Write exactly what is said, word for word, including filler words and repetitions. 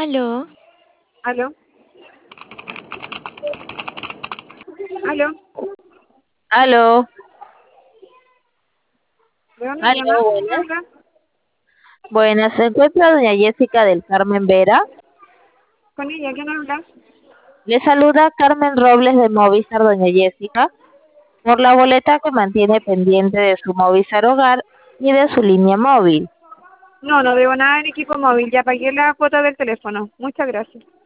Aló, ¿Aló? ¿Aló? aló, ¿De dónde me aló, llamas? ¿Quién me buenas. habla? Buenas, se encuentra doña Jessica del Carmen Vera. ¿Con ella? ¿Quién habla? Le saluda Carmen Robles de Movistar, doña Jessica, por la boleta que mantiene pendiente de su Movistar Hogar y de su línea móvil. No, no debo nada en equipo móvil. Ya pagué la cuota del teléfono. Muchas gracias.